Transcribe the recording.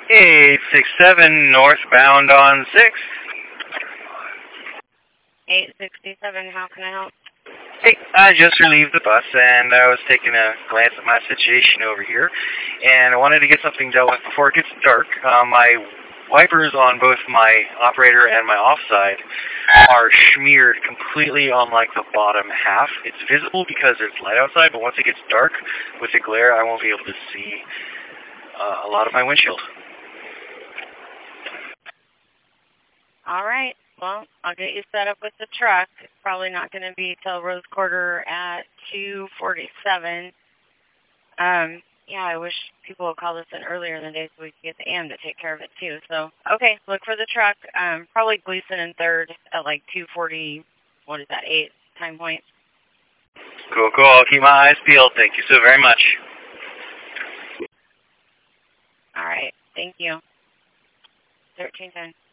867 northbound on 6. 867, how can I help? Hey, I just relieved the bus, and I was taking a glance at my situation over here, and I wanted to get something dealt with before it gets dark. My wipers on both my operator and my offside are smeared completely on, like, the bottom half. It's visible because it's light outside, but once it gets dark with the glare, I won't be able to see a lot of my windshield. All right. Well, I'll get you set up with the truck. It's probably not going to be till Rose Quarter at 2:47. Yeah, I wish people would call this in earlier in the day so we could get the AM to take care of it too. So, okay, look for the truck. Probably Gleason and 3rd at like 2:40. What is that? 8 time point. Cool, cool. I'll keep my eyes peeled. Thank you so very much. All right. Thank you. 1310.